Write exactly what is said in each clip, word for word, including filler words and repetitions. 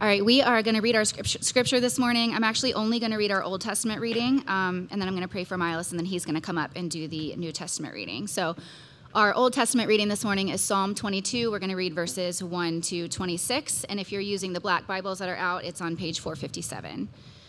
All right, we are going to read our scripture this morning. I'm actually only going to read our Old Testament reading, um, and then I'm going to pray for Miles, and then he's going to come up and do the New Testament reading. So our Old Testament reading this morning is Psalm twenty-two. We're going to read verses one to twenty-six, and if you're using the black Bibles that are out, it's on page four fifty-seven.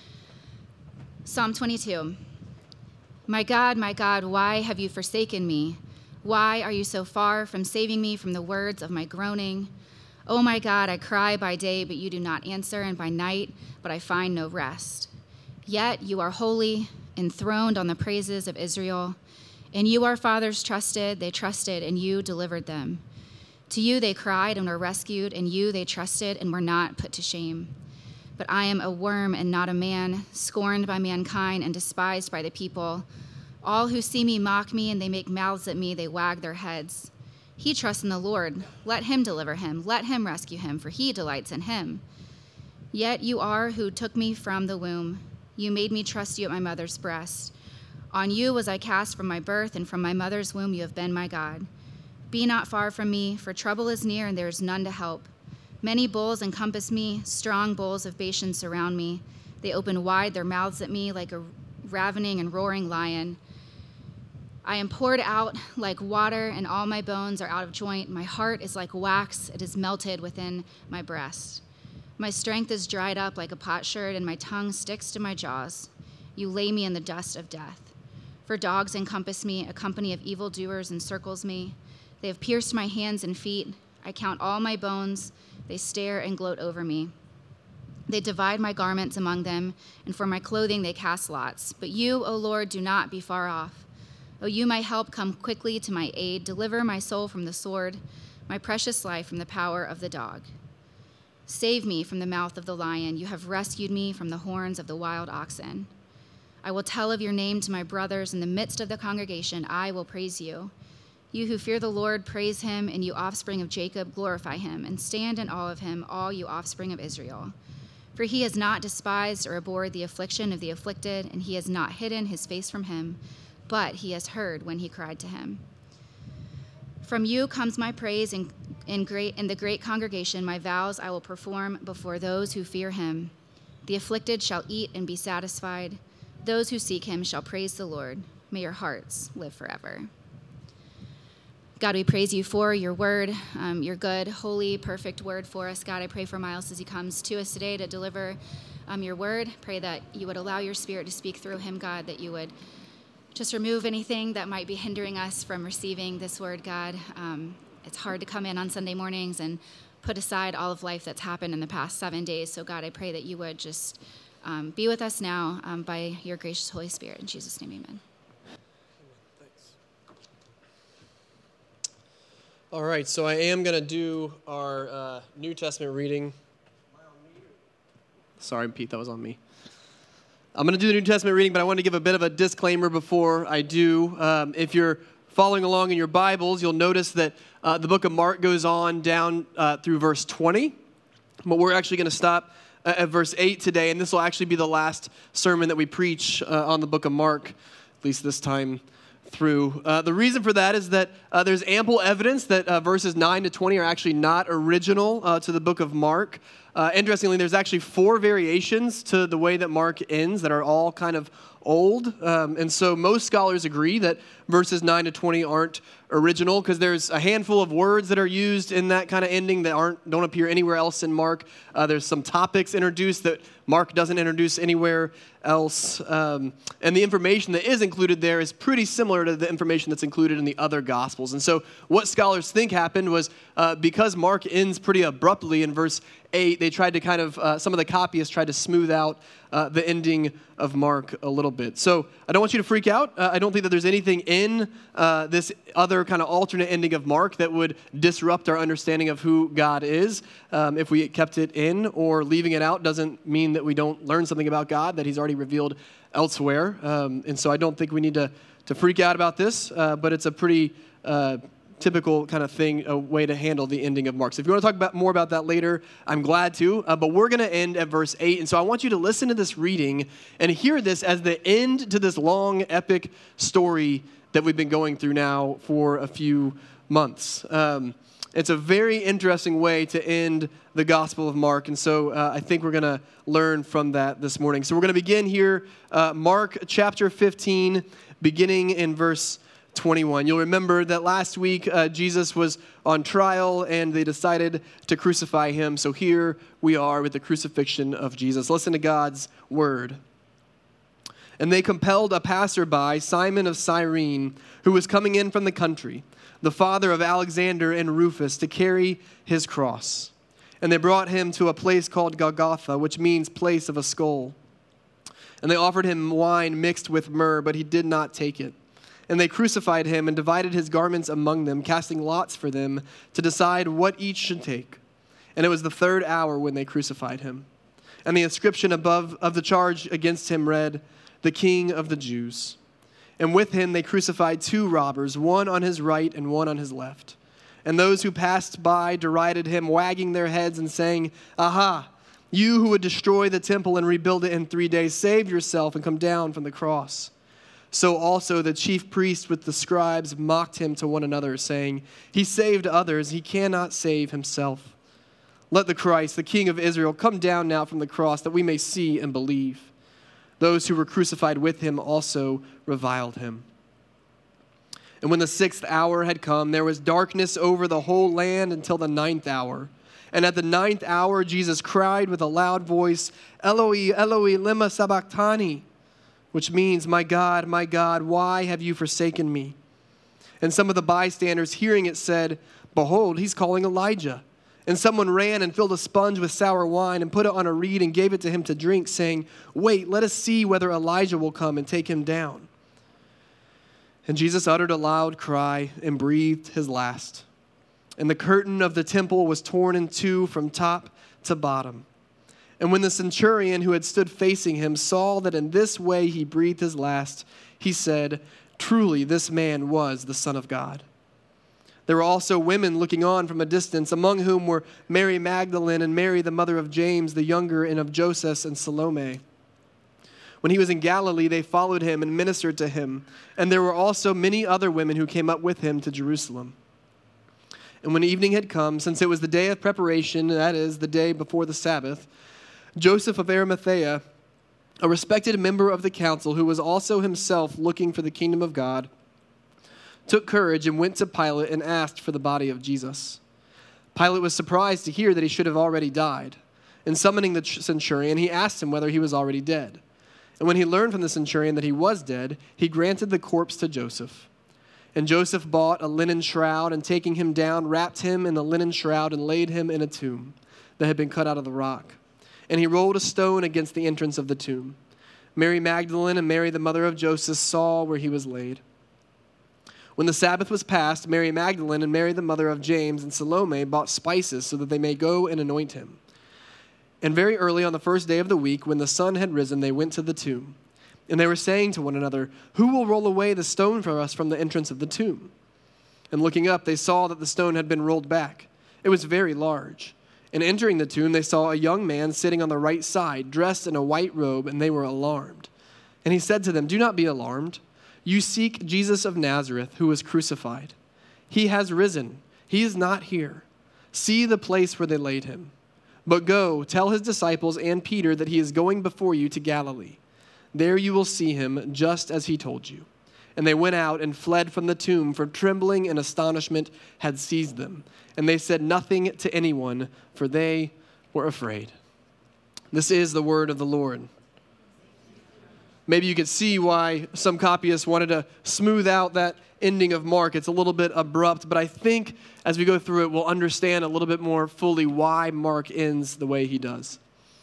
Psalm twenty-two. My God, my God, why have you forsaken me? Why are you so far from saving me from the words of my groaning? Oh my God, I cry by day, but you do not answer, and by night, but I find no rest. Yet you are holy, enthroned on the praises of Israel. And you, our fathers, trusted, they trusted, and you delivered them. To you they cried and were rescued, and you they trusted and were not put to shame. But I am a worm and not a man, scorned by mankind and despised by the people. All who see me mock me, and they make mouths at me, they wag their heads. He trusts in the Lord. Let him deliver him. Let him rescue him, for he delights in him. Yet you are who took me from the womb. You made me trust you at my mother's breast. On you was I cast from my birth, and from my mother's womb you have been my God. Be not far from me, for trouble is near, and there is none to help. Many bulls encompass me, strong bulls of Bashan surround me. They open wide their mouths at me like a ravening and roaring lion. I am poured out like water, and all my bones are out of joint. My heart is like wax, it is melted within my breast. My strength is dried up like a potsherd, and my tongue sticks to my jaws. You lay me in the dust of death. For dogs encompass me, a company of evildoers encircles me. They have pierced my hands and feet. I count all my bones. They stare and gloat over me. They divide my garments among them, and for my clothing they cast lots. But you, O Lord, do not be far off. O you, my help, come quickly to my aid. Deliver my soul from the sword, my precious life from the power of the dog. Save me from the mouth of the lion. You have rescued me from the horns of the wild oxen. I will tell of your name to my brothers. In the midst of the congregation, I will praise you. You who fear the Lord, praise him, and you offspring of Jacob, glorify him, and stand in awe of him, all you offspring of Israel. For he has not despised or abhorred the affliction of the afflicted, and he has not hidden his face from him, but he has heard when he cried to him. From you comes my praise in, in, great, in the great congregation. My vows I will perform before those who fear him. The afflicted shall eat and be satisfied. Those who seek him shall praise the Lord. May your hearts live forever. God, we praise you for your word, um, your good, holy, perfect word for us. God, I pray for Miles as he comes to us today to deliver um, your word. Pray that you would allow your spirit to speak through him, God, that you would just remove anything that might be hindering us from receiving this word, God. Um, it's hard to come in on Sunday mornings and put aside all of life that's happened in the past seven days. So, God, I pray that you would just um, be with us now um, by your gracious Holy Spirit. In Jesus' name, amen. Thanks. All right, so I am going to do our uh, New Testament reading. Sorry, Pete, that was on me. I'm going to do the New Testament reading, but I want to give a bit of a disclaimer before I do. Um, if you're following along in your Bibles, you'll notice that uh, the book of Mark goes on down uh, through verse twenty, but we're actually going to stop uh, at verse eight today, and this will actually be the last sermon that we preach uh, on the book of Mark, at least this time through. Uh, the reason for that is that uh, there's ample evidence that uh, verses nine to twenty are actually not original uh, to the book of Mark. Uh, interestingly, there's actually four variations to the way that Mark ends that are all kind of old. Um, and so most scholars agree that verses nine to twenty aren't original because there's a handful of words that are used in that kind of ending that aren't don't appear anywhere else in Mark. Uh, there's some topics introduced that Mark doesn't introduce anywhere else. Um, and the information that is included there is pretty similar to the information that's included in the other Gospels. And so what scholars think happened was uh, because Mark ends pretty abruptly in verse eight, they tried to kind of, uh, some of the copyists tried to smooth out uh, the ending of Mark a little bit. So I don't want you to freak out. Uh, I don't think that there's anything in uh, this other kind of alternate ending of Mark that would disrupt our understanding of who God is. Um, if we kept it in or leaving it out doesn't mean that we don't learn something about God that he's already revealed elsewhere. Um, and so I don't think we need to, to freak out about this, uh, but it's a pretty uh, typical kind of thing, a way to handle the ending of Mark. So if you want to talk about more about that later, I'm glad to, uh, but we're going to end at verse eight. And so I want you to listen to this reading and hear this as the end to this long, epic story that we've been going through now for a few months. Um, It's a very interesting way to end the Gospel of Mark, and so uh, I think we're going to learn from that this morning. So we're going to begin here, uh, Mark chapter fifteen, beginning in verse twenty-one. You'll remember that last week uh, Jesus was on trial, and they decided to crucify him. So here we are with the crucifixion of Jesus. Listen to God's word. And they compelled a passerby, Simon of Cyrene, who was coming in from the country, the father of Alexander and Rufus, to carry his cross. And they brought him to a place called Golgotha, which means place of a skull. And they offered him wine mixed with myrrh, but he did not take it. And they crucified him and divided his garments among them, casting lots for them to decide what each should take. And it was the third hour when they crucified him. And the inscription above of the charge against him read, "The King of the Jews." And with him they crucified two robbers, one on his right and one on his left. And those who passed by derided him, wagging their heads and saying, "Aha, you who would destroy the temple and rebuild it in three days, save yourself and come down from the cross." So also the chief priests with the scribes mocked him to one another, saying, "He saved others, he cannot save himself. Let the Christ, the King of Israel, come down now from the cross, that we may see and believe." Those who were crucified with him also reviled him. And when the sixth hour had come, there was darkness over the whole land until the ninth hour. And at the ninth hour, Jesus cried with a loud voice, "Eloi, Eloi, lema sabachthani," which means, "My God, my God, why have you forsaken me?" And some of the bystanders hearing it said, "Behold, he's calling Elijah." And someone ran and filled a sponge with sour wine and put it on a reed and gave it to him to drink, saying, "Wait, let us see whether Elijah will come and take him down." And Jesus uttered a loud cry and breathed his last. And the curtain of the temple was torn in two from top to bottom. And when the centurion who had stood facing him saw that in this way he breathed his last, he said, "Truly this man was the Son of God." There were also women looking on from a distance, among whom were Mary Magdalene and Mary, the mother of James the younger, and of Joseph and Salome. When he was in Galilee, they followed him and ministered to him. And there were also many other women who came up with him to Jerusalem. And when evening had come, since it was the day of preparation, that is, the day before the Sabbath, Joseph of Arimathea, a respected member of the council, who was also himself looking for the kingdom of God, took courage and went to Pilate and asked for the body of Jesus. Pilate was surprised to hear that he should have already died. And summoning the centurion, he asked him whether he was already dead. And when he learned from the centurion that he was dead, he granted the corpse to Joseph. And Joseph bought a linen shroud, and taking him down, wrapped him in the linen shroud and laid him in a tomb that had been cut out of the rock. And he rolled a stone against the entrance of the tomb. Mary Magdalene and Mary, the mother of Joseph, saw where he was laid. When the Sabbath was past, Mary Magdalene and Mary, the mother of James, and Salome bought spices so that they may go and anoint him. And very early on the first day of the week, when the sun had risen, they went to the tomb. And they were saying to one another, "Who will roll away the stone for us from the entrance of the tomb?" And looking up, they saw that the stone had been rolled back. It was very large. And entering the tomb, they saw a young man sitting on the right side, dressed in a white robe, and they were alarmed. And he said to them, "Do not be alarmed. You seek Jesus of Nazareth, who was crucified. He has risen. He is not here. See the place where they laid him. But go, tell his disciples and Peter that he is going before you to Galilee. There you will see him, just as he told you." And they went out and fled from the tomb, for trembling and astonishment had seized them. And they said nothing to anyone, for they were afraid. This is the word of the Lord. Maybe you could see why some copyists wanted to smooth out that ending of Mark. It's a little bit abrupt, but I think as we go through it, we'll understand a little bit more fully why Mark ends the way he does.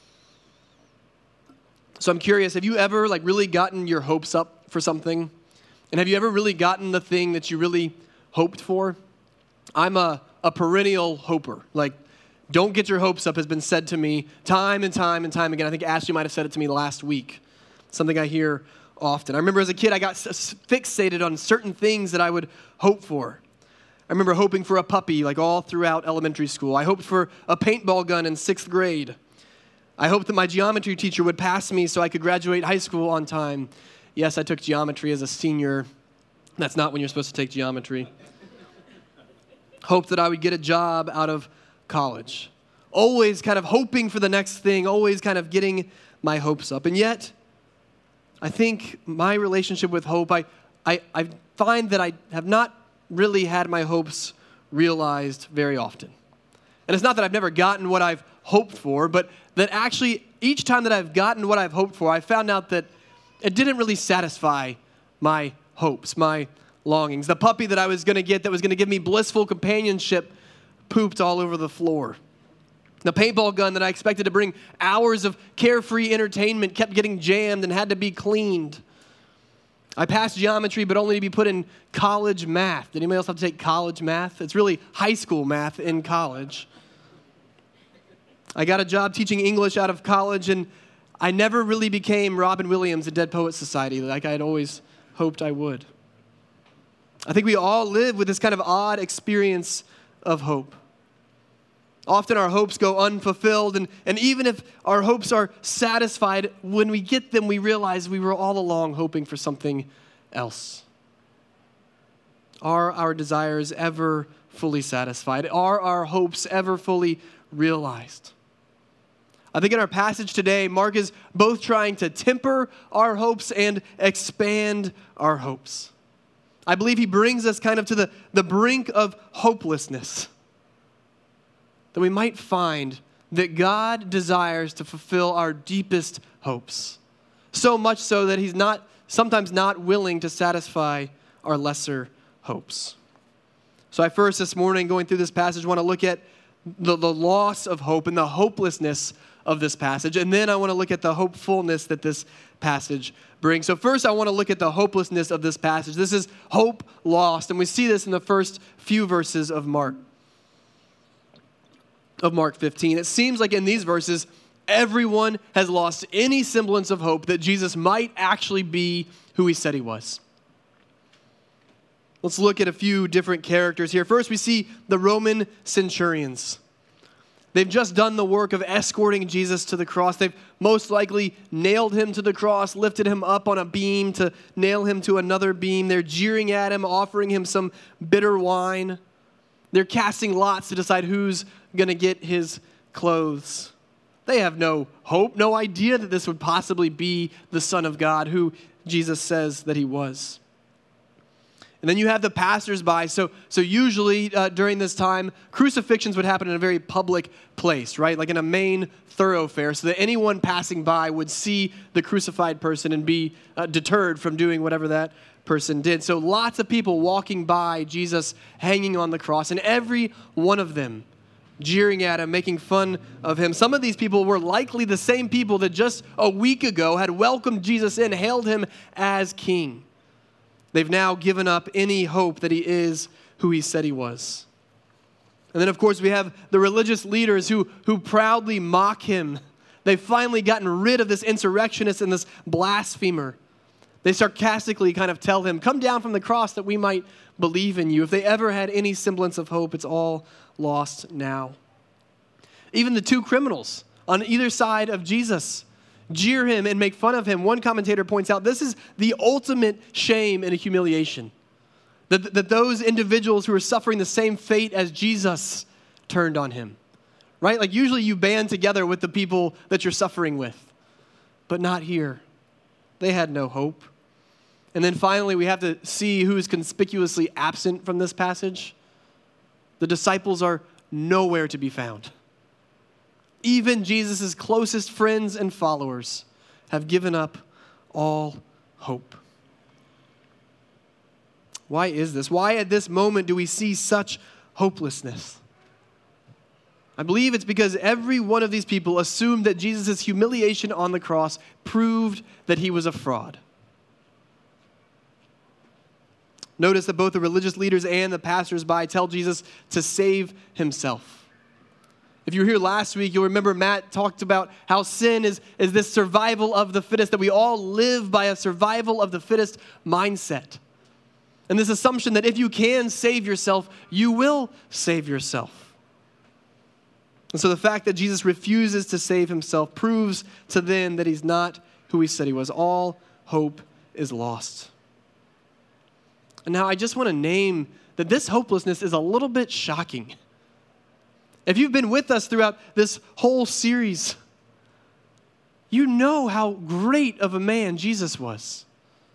So I'm curious, have you ever like really gotten your hopes up for something? And have you ever really gotten the thing that you really hoped for? I'm a, a perennial hoper. Like, don't get your hopes up has been said to me time and time and time again. I think Ashley might have said it to me last week. Something I hear often. I remember as a kid, I got fixated on certain things that I would hope for. I remember hoping for a puppy like all throughout elementary school. I hoped for a paintball gun in sixth grade. I hoped that my geometry teacher would pass me so I could graduate high school on time. Yes, I took geometry as a senior. That's not when you're supposed to take geometry. hoped that I would get a job out of college. Always kind of hoping for the next thing, always kind of getting my hopes up. And yet, I think my relationship with hope, I, I, I find that I have not really had my hopes realized very often. And it's not that I've never gotten what I've hoped for, but that actually each time that I've gotten what I've hoped for, I found out that it didn't really satisfy my hopes, my longings. The puppy that I was going to get that was going to give me blissful companionship pooped all over the floor. The paintball gun that I expected to bring hours of carefree entertainment kept getting jammed and had to be cleaned. I passed geometry, but only to be put in college math. Did anybody else have to take college math? It's really high school math in college. I got a job teaching English out of college, and I never really became Robin Williams at Dead Poets Society like I had always hoped I would. I think we all live with this kind of odd experience of hope. Often our hopes go unfulfilled, and, and even if our hopes are satisfied, when we get them, we realize we were all along hoping for something else. Are our desires ever fully satisfied? Are our hopes ever fully realized? I think in our passage today, Mark is both trying to temper our hopes and expand our hopes. I believe he brings us kind of to the, the brink of hopelessness, that we might find that God desires to fulfill our deepest hopes, so much so that he's not sometimes not willing to satisfy our lesser hopes. So I first this morning, going through this passage, want to look at the, the loss of hope and the hopelessness of this passage, and then I want to look at the hopefulness that this passage brings. So first I want to look at the hopelessness of this passage. This is hope lost, and we see this in the first few verses of Mark. Of Mark fifteen. It seems like in these verses, everyone has lost any semblance of hope that Jesus might actually be who he said he was. Let's look at a few different characters here. First, we see the Roman centurions. They've just done the work of escorting Jesus to the cross. They've most likely nailed him to the cross, lifted him up on a beam to nail him to another beam. They're jeering at him, offering him some bitter wine. They're casting lots to decide who's going to get his clothes. They have no hope, no idea that this would possibly be the Son of God, who Jesus says that he was. And then you have the passersby. So, so usually uh, during this time, crucifixions would happen in a very public place, right? Like in a main thoroughfare, so that anyone passing by would see the crucified person and be uh, deterred from doing whatever that person did. So lots of people walking by Jesus hanging on the cross, and every one of them jeering at him, making fun of him. Some of these people were likely the same people that just a week ago had welcomed Jesus in, hailed him as king. They've now given up any hope that he is who he said he was. And then, of course, we have the religious leaders who, who proudly mock him. They've finally gotten rid of this insurrectionist and this blasphemer. They sarcastically kind of tell him, come down from the cross that we might believe in you. If they ever had any semblance of hope, it's all lost now. Even the two criminals on either side of Jesus jeer him and make fun of him. One commentator points out this is the ultimate shame and humiliation. That, that those individuals who are suffering the same fate as Jesus turned on him. Right? Like usually you band together with the people that you're suffering with. But not here. They had no hope. And then finally, we have to see who is conspicuously absent from this passage. The disciples are nowhere to be found. Even Jesus' closest friends and followers have given up all hope. Why is this? Why at this moment do we see such hopelessness? I believe it's because every one of these people assumed that Jesus' humiliation on the cross proved that he was a fraud. Notice that both the religious leaders and the passersby tell Jesus to save himself. If you were here last week, you'll remember Matt talked about how sin is, is this survival of the fittest, that we all live by a survival of the fittest mindset. And this assumption that if you can save yourself, you will save yourself. And so the fact that Jesus refuses to save himself proves to them that he's not who he said he was. All hope is lost. And now I just want to name that this hopelessness is a little bit shocking. If you've been with us throughout this whole series, you know how great of a man Jesus was.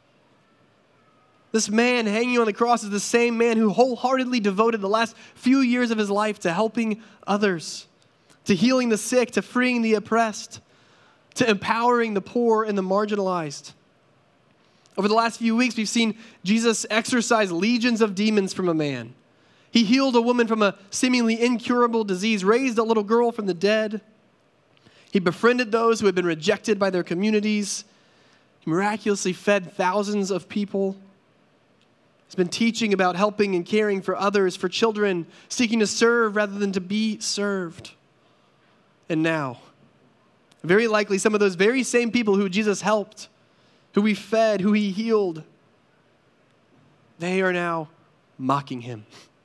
This man hanging on the cross is the same man who wholeheartedly devoted the last few years of his life to helping others, to healing the sick, to freeing the oppressed, to empowering the poor and the marginalized. Over the last few weeks, we've seen Jesus exorcise legions of demons from a man. He healed a woman from a seemingly incurable disease, raised a little girl from the dead. He befriended those who had been rejected by their communities. He miraculously fed thousands of people. He's been teaching about helping and caring for others, for children, seeking to serve rather than to be served. And now, very likely some of those very same people who Jesus helped, who he fed, who he healed, they are now mocking him.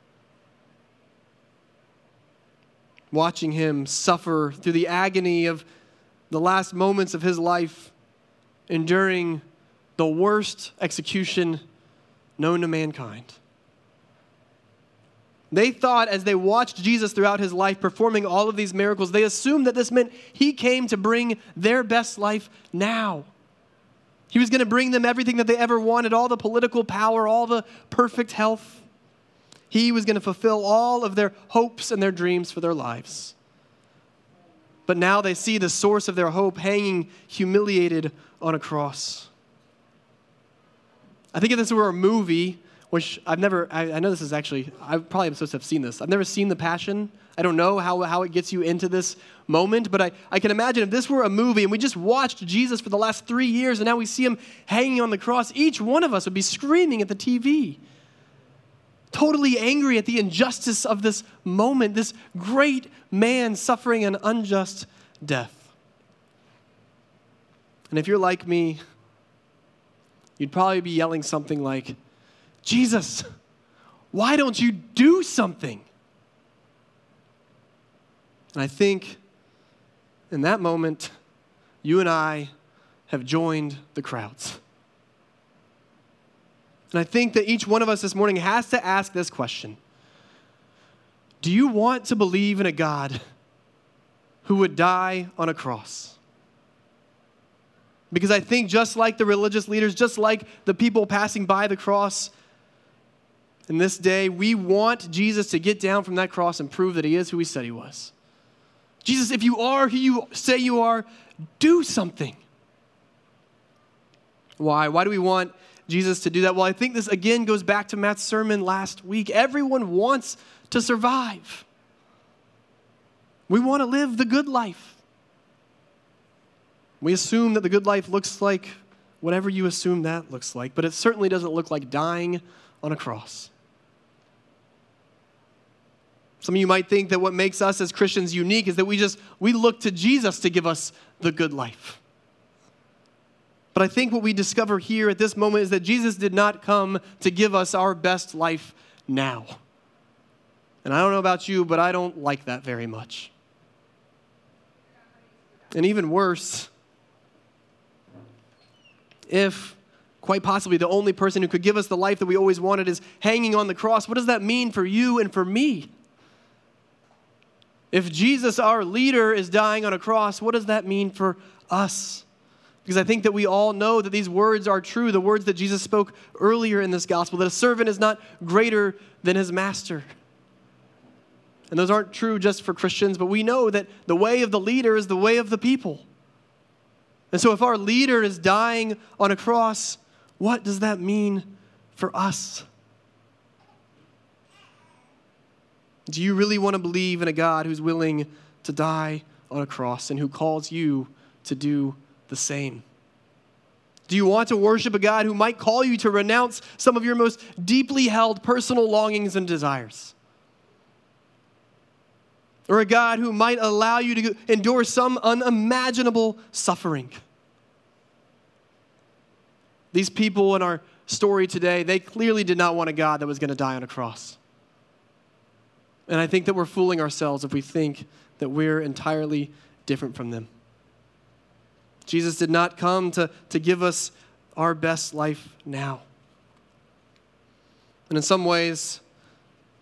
Watching him suffer through the agony of the last moments of his life, enduring the worst execution known to mankind. They thought as they watched Jesus throughout his life performing all of these miracles, they assumed that this meant he came to bring their best life now. He was going to bring them everything that they ever wanted, all the political power, all the perfect health. He was going to fulfill all of their hopes and their dreams for their lives. But now they see the source of their hope hanging humiliated on a cross. I think if this were a movie, which I've never, I, I know this is actually, I probably am supposed to have seen this. I've never seen The Passion. I don't know how, how it gets you into this moment, but I, I can imagine if this were a movie and we just watched Jesus for the last three years and now we see him hanging on the cross, each one of us would be screaming at the T V, totally angry at the injustice of this moment, this great man suffering an unjust death. And if you're like me, you'd probably be yelling something like, Jesus, why don't you do something? And I think in that moment, you and I have joined the crowds. And I think that each one of us this morning has to ask this question. Do you want to believe in a God who would die on a cross? Because I think just like the religious leaders, just like the people passing by the cross, in this day, we want Jesus to get down from that cross and prove that he is who he said he was. Jesus, if you are who you say you are, do something. Why? Why do we want Jesus to do that? Well, I think this again goes back to Matt's sermon last week. Everyone wants to survive. We want to live the good life. We assume that the good life looks like whatever you assume that looks like, but it certainly doesn't look like dying on a cross. Some of you might think that what makes us as Christians unique is that we just, we look to Jesus to give us the good life. But I think what we discover here at this moment is that Jesus did not come to give us our best life now. And I don't know about you, but I don't like that very much. And even worse, if quite possibly the only person who could give us the life that we always wanted is hanging on the cross, what does that mean for you and for me? If Jesus, our leader, is dying on a cross, what does that mean for us? Because I think that we all know that these words are true, the words that Jesus spoke earlier in this gospel, that a servant is not greater than his master. And those aren't true just for Christians, but we know that the way of the leader is the way of the people. And so if our leader is dying on a cross, what does that mean for us? Do you really want to believe in a God who's willing to die on a cross and who calls you to do the same? Do you want to worship a God who might call you to renounce some of your most deeply held personal longings and desires? Or a God who might allow you to endure some unimaginable suffering? These people in our story today, they clearly did not want a God that was going to die on a cross. And I think that we're fooling ourselves if we think that we're entirely different from them. Jesus did not come to, to give us our best life now. And in some ways,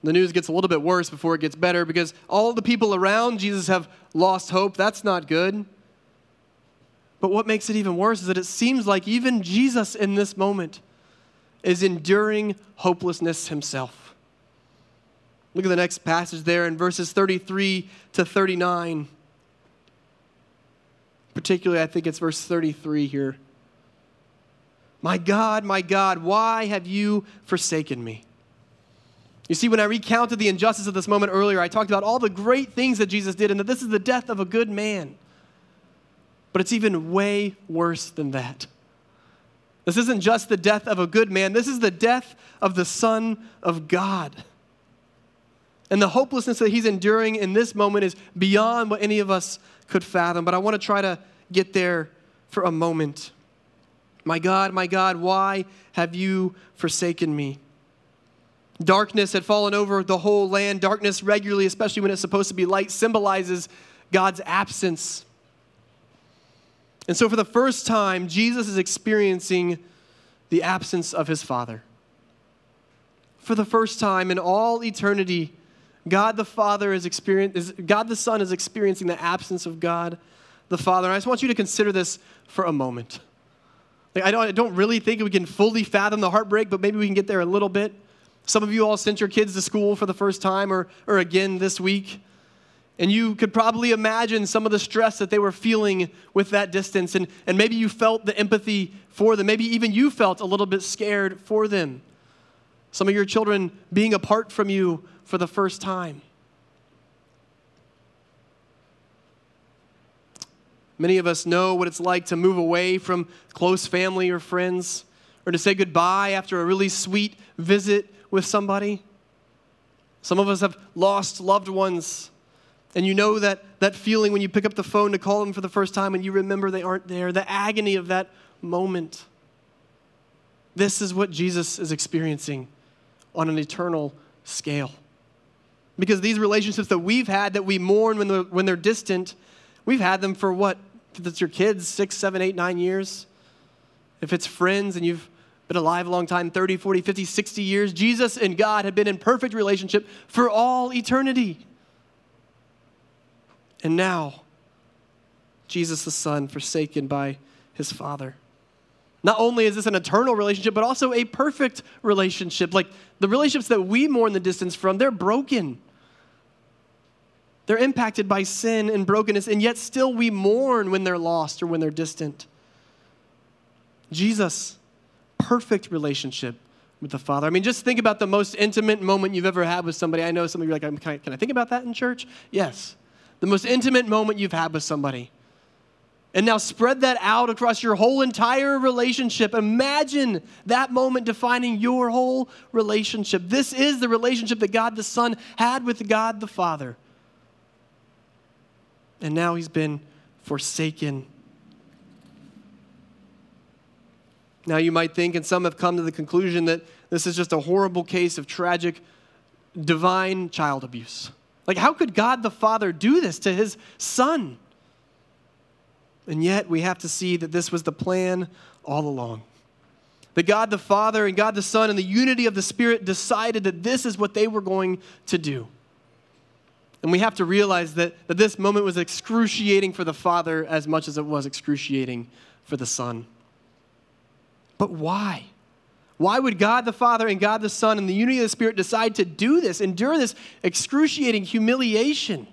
The news gets a little bit worse before it gets better because all the people around Jesus have lost hope. That's not good. But what makes it even worse is that it seems like even Jesus in this moment is enduring hopelessness himself. Look at the next passage there in verses thirty-three to thirty-nine. Particularly, I think it's verse thirty-three here. My God, my God, why have you forsaken me? You see, when I recounted the injustice of this moment earlier, I talked about all the great things that Jesus did and that this is the death of a good man. But it's even way worse than that. This isn't just the death of a good man. This is the death of the Son of God. And the hopelessness that he's enduring in this moment is beyond what any of us could fathom. But I want to try to get there for a moment. My God, my God, why have you forsaken me? Darkness had fallen over the whole land. Darkness regularly, especially when it's supposed to be light, symbolizes God's absence. And so for the first time, Jesus is experiencing the absence of his Father. For the first time in all eternity, God the Father is experiencing, God the Son is experiencing the absence of God the Father. And I just want you to consider this for a moment. Like, I don't, I don't really think we can fully fathom the heartbreak, but maybe we can get there a little bit. Some of you all sent your kids to school for the first time or, or again this week. And you could probably imagine some of the stress that they were feeling with that distance. And, and maybe you felt the empathy for them. Maybe even you felt a little bit scared for them. Some of your children being apart from you for the first time. Many of us know what it's like to move away from close family or friends, or to say goodbye after a really sweet visit with somebody. Some of us have lost loved ones, and you know that, that feeling when you pick up the phone to call them for the first time and you remember they aren't there, the agony of that moment. This is what Jesus is experiencing on an eternal scale. Because these relationships that we've had, that we mourn when they're, when they're distant, we've had them for what? If it's your kids, six, seven, eight, nine years. If it's friends and you've been alive a long time, thirty, forty, fifty, sixty years, Jesus and God have been in perfect relationship for all eternity. And now, Jesus the Son, forsaken by his Father. Not only is this an eternal relationship, but also a perfect relationship. Like the relationships that we mourn the distance from, they're broken. They're impacted by sin and brokenness, and yet still we mourn when they're lost or when they're distant. Jesus, perfect relationship with the Father. I mean, just think about the most intimate moment you've ever had with somebody. I know some of you are like, can I, can I think about that in church? Yes. The most intimate moment you've had with somebody. And now spread that out across your whole entire relationship. Imagine that moment defining your whole relationship. This is the relationship that God the Son had with God the Father. And now he's been forsaken. Now you might think, and some have come to the conclusion, that this is just a horrible case of tragic divine child abuse. Like, how could God the Father do this to his Son? And yet we have to see that this was the plan all along. That God the Father and God the Son and the unity of the Spirit decided that this is what they were going to do. And we have to realize that, that this moment was excruciating for the Father as much as it was excruciating for the Son. But why? Why would God the Father and God the Son and the unity of the Spirit decide to do this, endure this excruciating humiliation?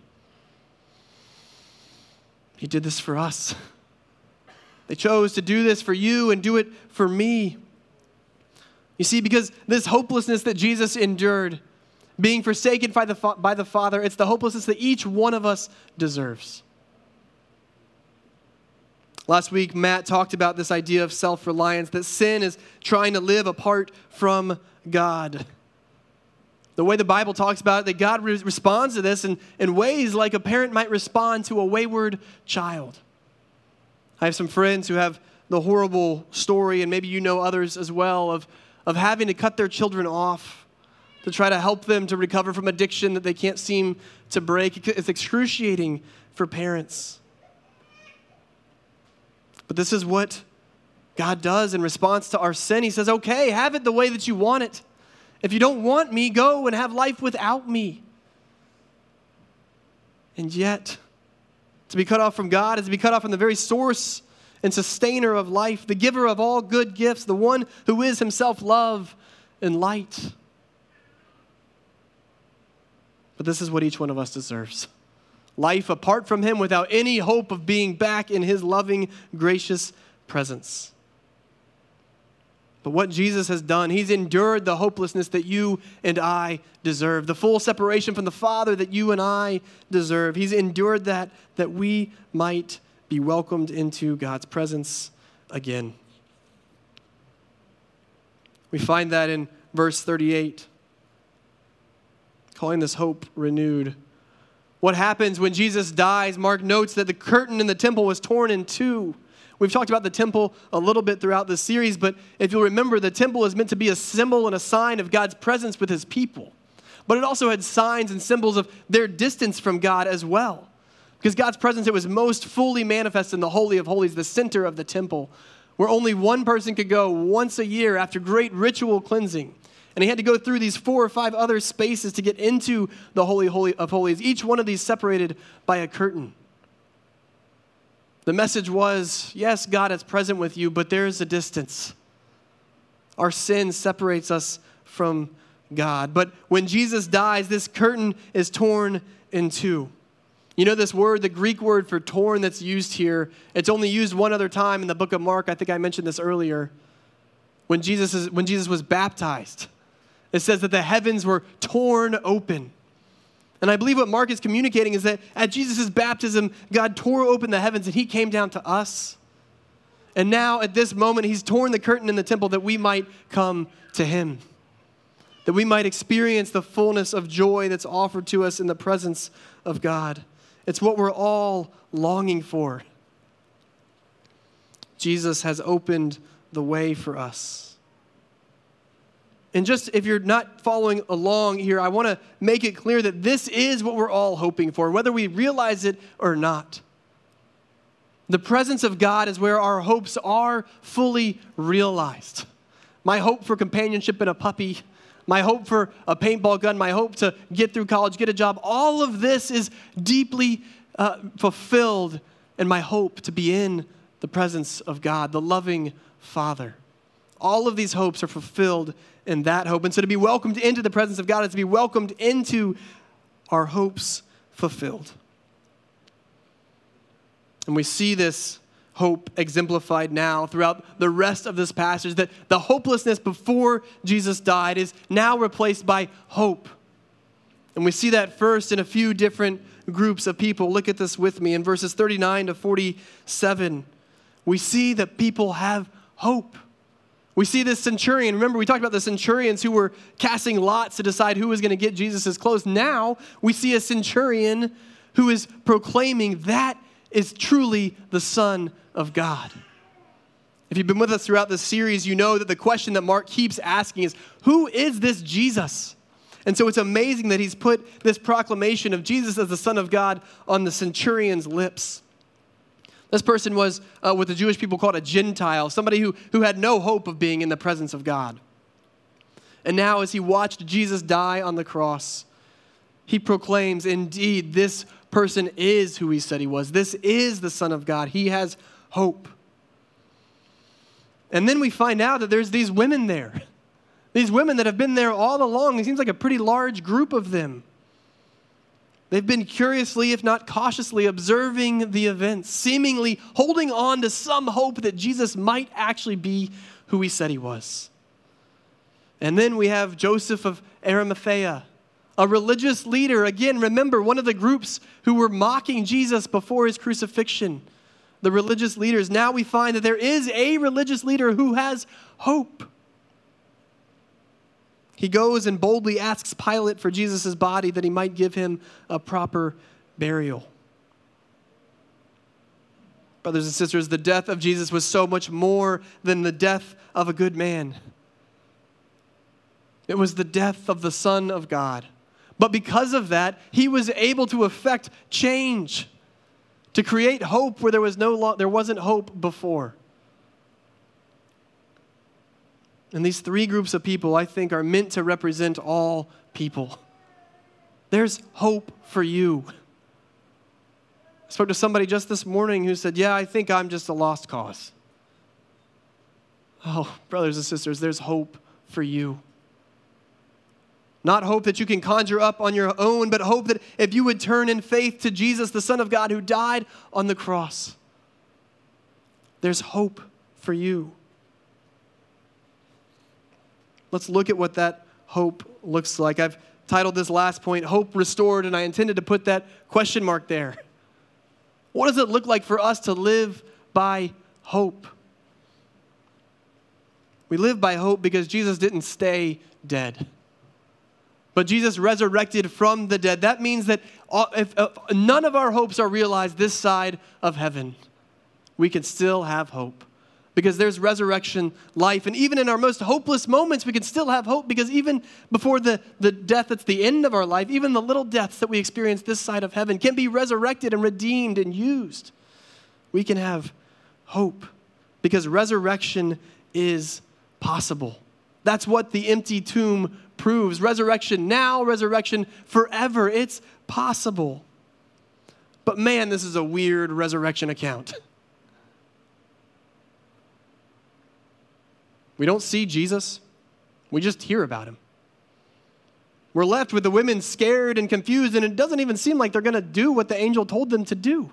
He did this for us. They chose to do this for you and do it for me. You see, because this hopelessness that Jesus endured, being forsaken by the, by the Father, it's the hopelessness that each one of us deserves. Last week, Matt talked about this idea of self-reliance, that sin is trying to live apart from God. The way the Bible talks about it, that God re- responds to this in, in ways like a parent might respond to a wayward child. I have some friends who have the horrible story, and maybe you know others as well, of, of having to cut their children off to try to help them to recover from addiction that they can't seem to break. It's excruciating for parents. But this is what God does in response to our sin. He says, okay, have it the way that you want it. If you don't want me, go and have life without me. And yet, to be cut off from God is to be cut off from the very source and sustainer of life, the giver of all good gifts, the one who is himself love and light. But this is what each one of us deserves. Life apart from him without any hope of being back in his loving, gracious presence. But what Jesus has done, he's endured the hopelessness that you and I deserve, the full separation from the Father that you and I deserve. He's endured that, that we might be welcomed into God's presence again. We find that in verse thirty-eight, calling this hope renewed. What happens when Jesus dies? Mark notes that the curtain in the temple was torn in two. We've talked about the temple a little bit throughout this series, but if you'll remember, the temple is meant to be a symbol and a sign of God's presence with his people. But it also had signs and symbols of their distance from God as well. Because God's presence, it was most fully manifest in the Holy of Holies, the center of the temple, where only one person could go once a year after great ritual cleansing. And he had to go through these four or five other spaces to get into the Holy of Holies, each one of these separated by a curtain. The message was, yes, God is present with you, but there's a distance. Our sin separates us from God. But when Jesus dies, this curtain is torn in two. You know this word, the Greek word for torn that's used here, it's only used one other time in the book of Mark. I think I mentioned this earlier. When Jesus is, when Jesus was baptized, it says that the heavens were torn open. And I believe what Mark is communicating is that at Jesus' baptism, God tore open the heavens and he came down to us. And now at this moment, he's torn the curtain in the temple that we might come to him, that we might experience the fullness of joy that's offered to us in the presence of God. It's what we're all longing for. Jesus has opened the way for us. And just if you're not following along here, I want to make it clear that this is what we're all hoping for, whether we realize it or not. The presence of God is where our hopes are fully realized. My hope for companionship in a puppy, my hope for a paintball gun, my hope to get through college, get a job, all of this is deeply uh, fulfilled in my hope to be in the presence of God, the loving Father. All of these hopes are fulfilled in that hope. And so to be welcomed into the presence of God is to be welcomed into our hopes fulfilled. And we see this hope exemplified now throughout the rest of this passage, that the hopelessness before Jesus died is now replaced by hope. And we see that first in a few different groups of people. Look at this with me in verses thirty-nine to forty-seven. We see that people have hope. We see this centurion. Remember, we talked about the centurions who were casting lots to decide who was going to get Jesus' clothes. Now, we see a centurion who is proclaiming that is truly the Son of God. If you've been with us throughout this series, you know that the question that Mark keeps asking is, who is this Jesus? And so it's amazing that he's put this proclamation of Jesus as the Son of God on the centurion's lips. This person was uh, what the Jewish people called a Gentile, somebody who, who had no hope of being in the presence of God. And now as he watched Jesus die on the cross, he proclaims, indeed, this person is who he said he was. This is the Son of God. He has hope. And then we find out that there's these women there. These women that have been there all along. It seems like a pretty large group of them. They've been curiously, if not cautiously, observing the events, seemingly holding on to some hope that Jesus might actually be who he said he was. And then we have Joseph of Arimathea, a religious leader. Again, remember, one of the groups who were mocking Jesus before his crucifixion, the religious leaders. Now we find that there is a religious leader who has hope. He goes and boldly asks Pilate for Jesus' body that he might give him a proper burial. Brothers and sisters, the death of Jesus was so much more than the death of a good man. It was the death of the Son of God. But because of that, he was able to effect change, to create hope where there was no lo- there wasn't hope before. And these three groups of people, I think, are meant to represent all people. There's hope for you. I spoke to somebody just this morning who said, yeah, I think I'm just a lost cause. Oh, brothers and sisters, there's hope for you. Not hope that you can conjure up on your own, but hope that if you would turn in faith to Jesus, the Son of God who died on the cross, there's hope for you. Let's look at what that hope looks like. I've titled this last point, Hope Restored, and I intended to put that question mark there. What does it look like for us to live by hope? We live by hope because Jesus didn't stay dead, but Jesus resurrected from the dead. That means that if none of our hopes are realized this side of heaven, we can still have hope because there's resurrection life. And even in our most hopeless moments, we can still have hope because even before the, the death that's the end of our life, even the little deaths that we experience this side of heaven can be resurrected and redeemed and used. We can have hope because resurrection is possible. That's what the empty tomb proves. Resurrection now, resurrection forever. It's possible. But man, this is a weird resurrection account. We don't see Jesus. We just hear about him. We're left with the women scared and confused, and it doesn't even seem like they're going to do what the angel told them to do.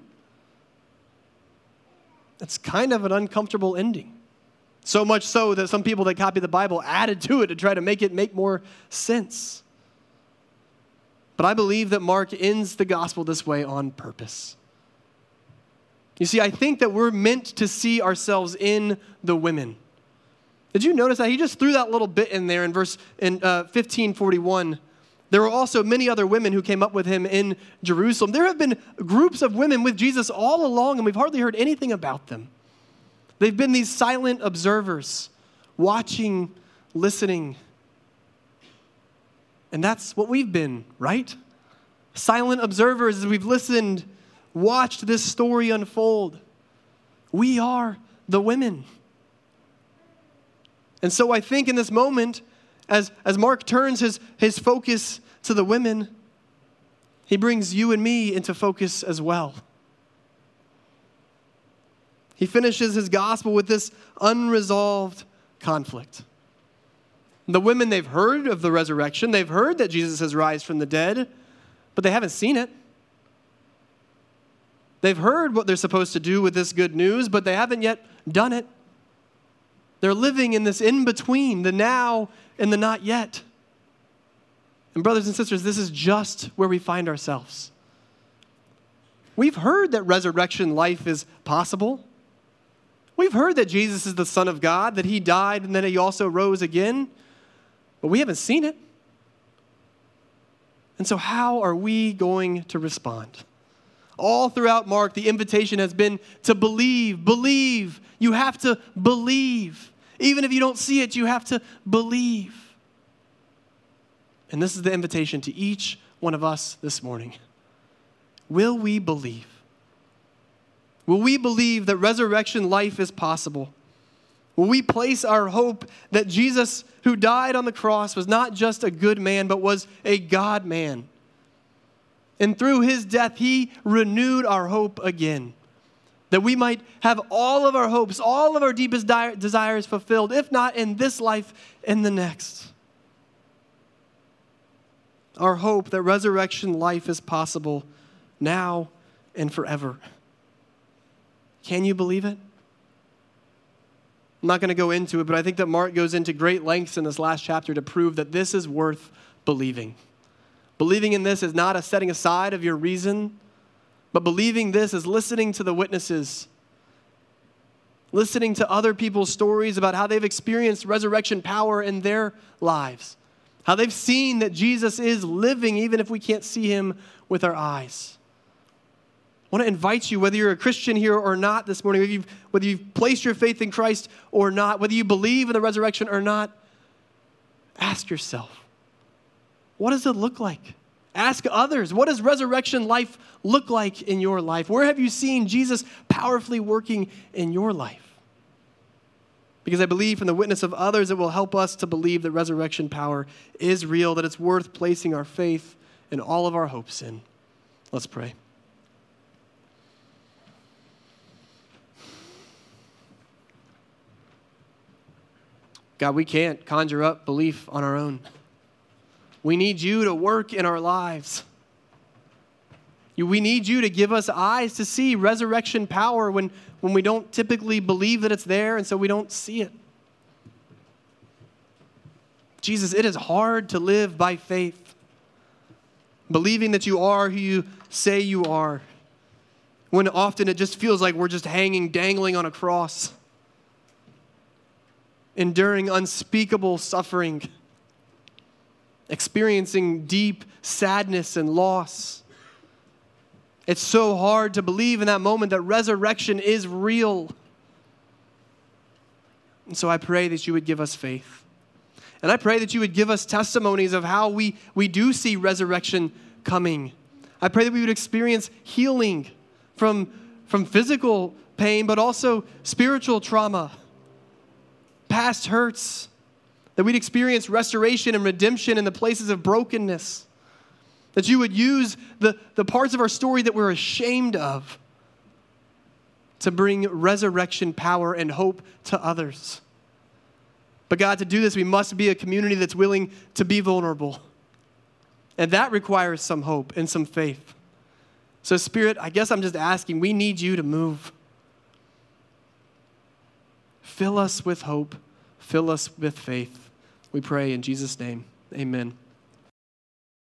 It's kind of an uncomfortable ending. So much so that some people that copy the Bible added to it to try to make it make more sense. But I believe that Mark ends the gospel this way on purpose. You see, I think that we're meant to see ourselves in the women. Did you notice that? He just threw that little bit in there in verse in uh, fifteen forty-one. There were also many other women who came up with him in Jerusalem. There have been groups of women with Jesus all along, and we've hardly heard anything about them. They've been these silent observers, watching, listening. And that's what we've been, right? Silent observers as we've listened, watched this story unfold. We are the women. And so I think in this moment, as, as Mark turns his, his focus to the women, he brings you and me into focus as well. He finishes his gospel with this unresolved conflict. The women, they've heard of the resurrection. They've heard that Jesus has risen from the dead, but they haven't seen it. They've heard what they're supposed to do with this good news, but they haven't yet done it. They're living in this in-between, the now and the not yet. And brothers and sisters, this is just where we find ourselves. We've heard that resurrection life is possible. We've heard that Jesus is the Son of God, that he died and that he also rose again, but we haven't seen it. And so how are we going to respond? All throughout Mark, the invitation has been to believe, believe. You have to believe. Even if you don't see it, you have to believe. And this is the invitation to each one of us this morning. Will we believe? Will we believe that resurrection life is possible? Will we place our hope that Jesus, who died on the cross, was not just a good man, but was a God man? And through his death, he renewed our hope again, that we might have all of our hopes, all of our deepest desires fulfilled, if not in this life, in the next. Our hope that resurrection life is possible now and forever. Can you believe it? I'm not going to go into it, but I think that Mark goes into great lengths in this last chapter to prove that this is worth believing. Believing in this is not a setting aside of your reason, but believing this is listening to the witnesses, listening to other people's stories about how they've experienced resurrection power in their lives, how they've seen that Jesus is living even if we can't see him with our eyes. I want to invite you, whether you're a Christian here or not this morning, whether you've, whether you've placed your faith in Christ or not, whether you believe in the resurrection or not, ask yourself, what does it look like? Ask others, what does resurrection life look like in your life? Where have you seen Jesus powerfully working in your life? Because I believe from the witness of others, it will help us to believe that resurrection power is real, that it's worth placing our faith and all of our hopes in. Let's pray. God, we can't conjure up belief on our own. We need you to work in our lives. You- We need you to give us eyes to see resurrection power when, when we don't typically believe that it's there, and so we don't see it. Jesus, it is hard to live by faith, believing that you are who you say you are, when often it just feels like we're just hanging, dangling on a cross, enduring unspeakable suffering, experiencing deep sadness and loss. It's so hard to believe in that moment that resurrection is real. And so I pray that you would give us faith. And I pray that you would give us testimonies of how we, we do see resurrection coming. I pray that we would experience healing from, from physical pain, but also spiritual trauma, past hurts, that we'd experience restoration and redemption in the places of brokenness, that you would use the, the parts of our story that we're ashamed of to bring resurrection power and hope to others. But God, to do this, we must be a community that's willing to be vulnerable. And that requires some hope and some faith. So Spirit, I guess I'm just asking, we need you to move. Fill us with hope. Fill us with faith. We pray in Jesus' name. Amen.